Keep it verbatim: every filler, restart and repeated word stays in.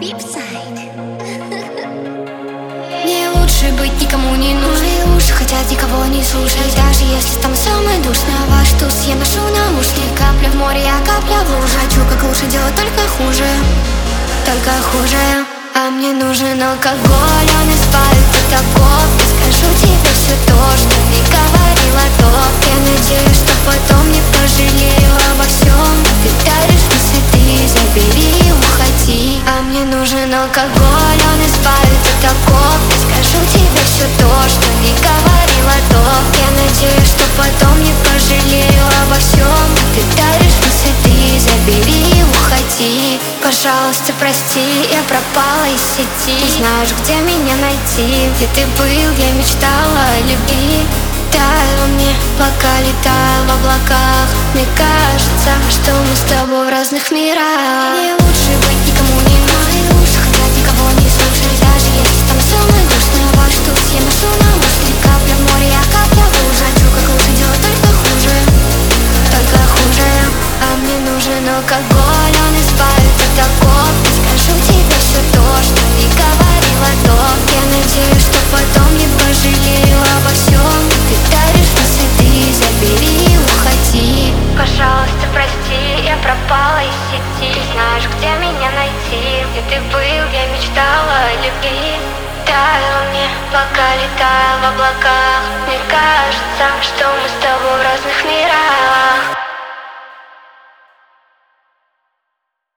Мне лучше быть никому не нужной, уши хотят никого не слушать. Даже если там самый душный ваш туз, я ношу наушник. Капля в море, я капля в луже. Хочу как лучше, делать только хуже, только хуже. А мне нужен алкоголь, он избавит от оков. Я скажу тебе все то, что не говорила то. Я надеюсь, что потом не пожалею обо всем. Ты даришь высоты, забери, уходи. А мне нужен алкоголь, он избавит от оков. Я скажу тебе все то, что не говорила то. Я надеюсь, что потом не пожалею обо всем. Ты даришь высоты, забери, уходи. Пожалуйста, прости, я пропала из сети. Ты знаешь, где меня найти? Где ты был, я мечтала о любви. Таяла мне, пока летаю в облаках. Мне кажется, что мы с тобой в разных мирах. Мне лучше быть никому не нужной, лучше хотят никого не слушать. Даже если там самый душный ваш туз, я ношу наушник. Капля в море, я капля в луже. Хочу как лучше, делать только хуже, только хуже. А мне нужен алкоголь, он избавит от оков. Я скажу тебе все то, что не говорила то. Я надеюсь, что потом не пожалею обо всем. Ты даришь высоты, забери, уходи. Пожалуйста, прости, я пропала из сети. Ты знаешь, где меня найти? Где ты был, я мечтала о любви. Таяла мне, пока летаю в облаках. Мне кажется, что мы с тобой в разных мирах.